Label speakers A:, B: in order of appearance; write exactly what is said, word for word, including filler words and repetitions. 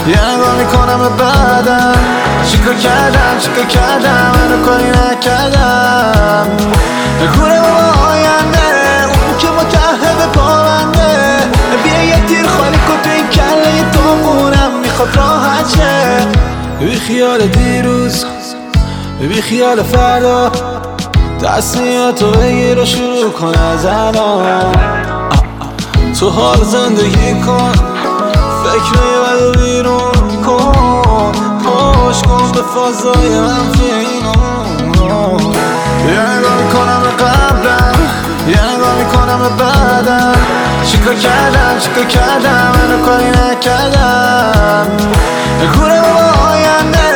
A: یه نگاه میکنم به بعدم چیکار کردم چیکار کردم منو کاری نکردم نگوره با آینده اون که متعهد پابنده بیا یه تیر خالی کن تو این کله تو مونم میخواد راحت شه بی خیال دیروز بی خیال فردا تصمیماتو بگیر و شروع کن از الان تو حال زندگی کن فکر بد و بیرون کن خوش کن به فضای منفی اینو یه نگاه میکنم به قبلم یه نگاه میکنم به بعدم چیکار کردم چیکار کردم منو کاری نکردم نگوره با آینده